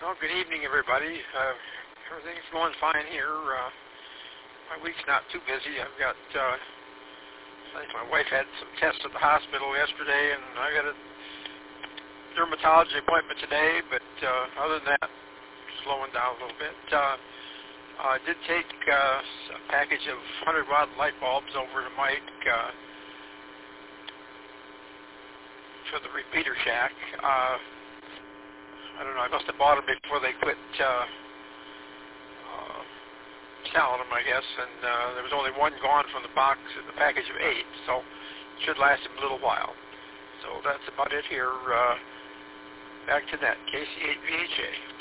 Well, good evening, everybody. Everything's going fine here. My week's not too busy. I've got, I think my wife had some tests at the hospital yesterday, and I got a dermatology appointment today, but other than that, slowing down a little bit. I did take a package of 100-watt light bulbs over to Mike for the repeater shack. I don't know, I must have bought them before they quit selling them, I guess, and there was only one gone from the box in the package of 8, so it should last him a little while. So that's about it here. Back to that, KC8VHA.